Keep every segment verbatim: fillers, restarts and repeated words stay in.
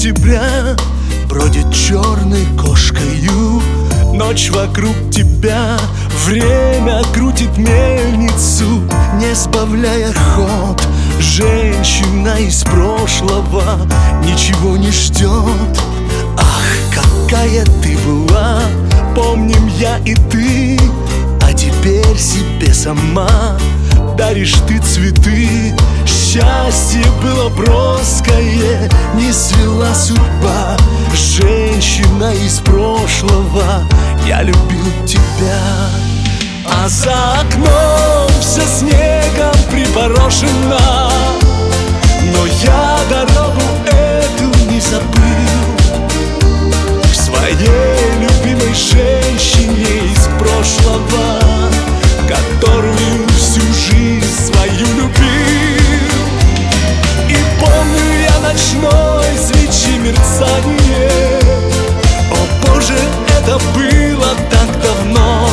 октября бродит черной кошкою. Ночь вокруг тебя, время крутит мельницу, не сбавляя ход. Женщина из прошлого ничего не ждет. Ах, какая ты была, помним я и ты, а теперь себе сама даришь ты цветы. Счастье было броское, не свела судьба. Женщина из прошлого, я любил тебя. А за окном все снегом припорошено, но я дорогу эту не забыл. К своей любимой женщине из прошлого, которую всю жизнь свою любил. И помню я ночной свечи мерцание. О Боже, это было так давно.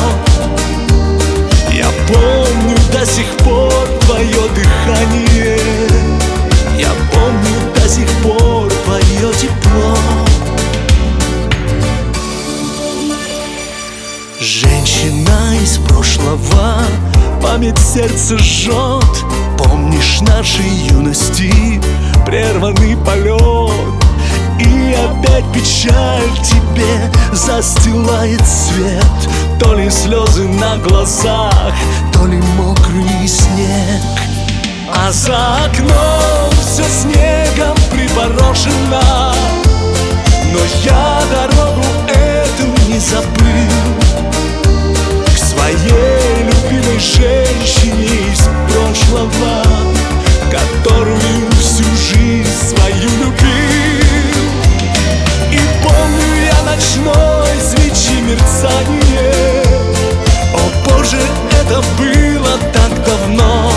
Я помню до сих пор твое дыхание. Я помню до сих пор твое тепло. Женщина из прошлого, память сердце жжет. Помнишь нашей юности прерванный полет, и опять печаль тебе застилает свет. То ли слезы на глазах, то ли мокрый снег. А за окном все снегом припорошено, но я дорогу эту не забыл. К своей любимой женщине из прошлого, которую всю жизнь свою любил. И помню я ночной свечи мерцание. О Боже, это было так давно.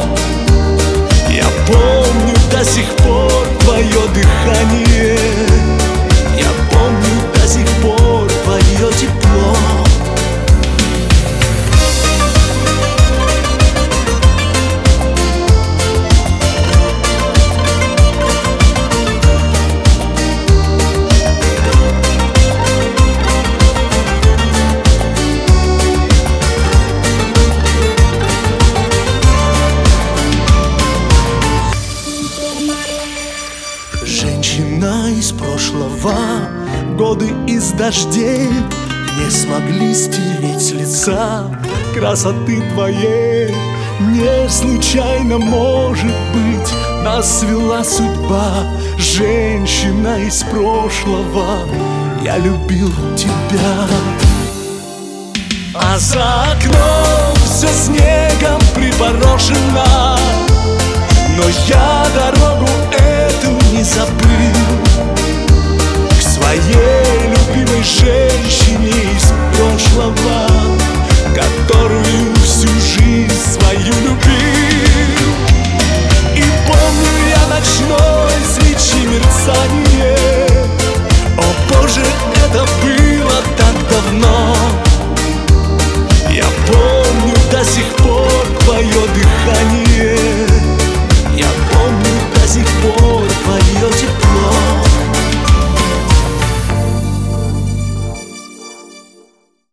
Я помню до сих пор твое дыхание. Я помню до сих пор твое тепло. Женщина из прошлого, годы из дождей не смогли стереть с лица красоты твоей. Не случайно, может быть, нас свела судьба. Женщина из прошлого, я любил тебя. А за окном все снегом припорошено, но я дорогу эту не забыл. К своей любимой женщине из прошлого, которую всю жизнь свою любил. И помню я ночной свечи мерцание. О Боже, это было